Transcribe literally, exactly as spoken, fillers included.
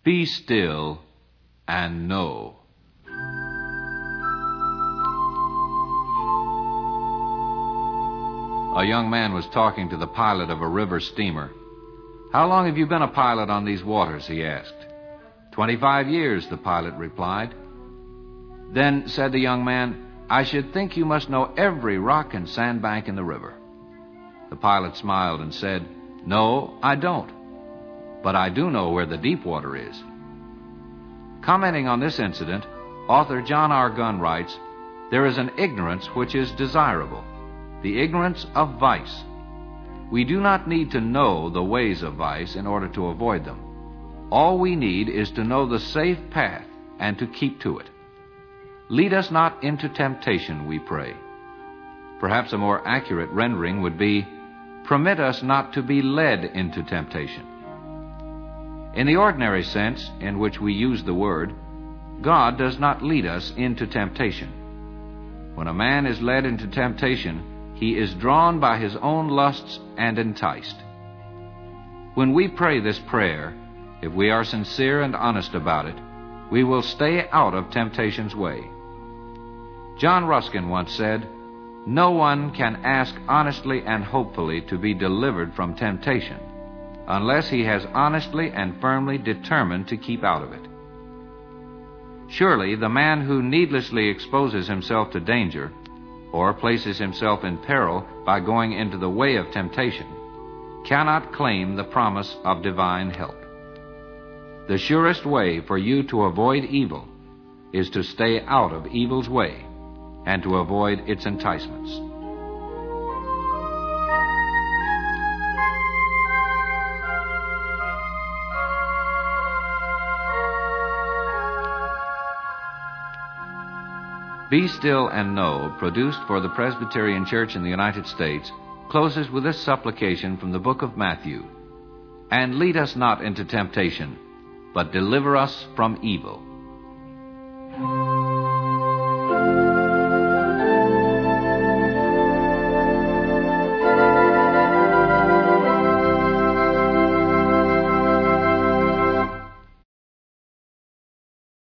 Be still and know. A young man was talking to the pilot of a river steamer. "How long have you been a pilot on these waters?" he asked. Twenty-five years, the pilot replied. Then, said the young man, "I should think you must know every rock and sandbank in the river." The pilot smiled and said, "No, I don't. But I do know where the deep water is." Commenting on this incident, author John R. Gunn writes, "There is an ignorance which is desirable, the ignorance of vice. We do not need to know the ways of vice in order to avoid them. All we need is to know the safe path and to keep to it. Lead us not into temptation, we pray." Perhaps a more accurate rendering would be, "Permit us not to be led into temptation." In the ordinary sense in which we use the word, God does not lead us into temptation. When a man is led into temptation, he is drawn by his own lusts and enticed. When we pray this prayer, if we are sincere and honest about it, we will stay out of temptation's way. John Ruskin once said, "No one can ask honestly and hopefully to be delivered from temptation unless he has honestly and firmly determined to keep out of it." Surely the man who needlessly exposes himself to danger or places himself in peril by going into the way of temptation cannot claim the promise of divine help. The surest way for you to avoid evil is to stay out of evil's way and to avoid its enticements. Be Still and Know, produced for the Presbyterian Church in the United States, closes with this supplication from the book of Matthew. "And lead us not into temptation, but deliver us from evil."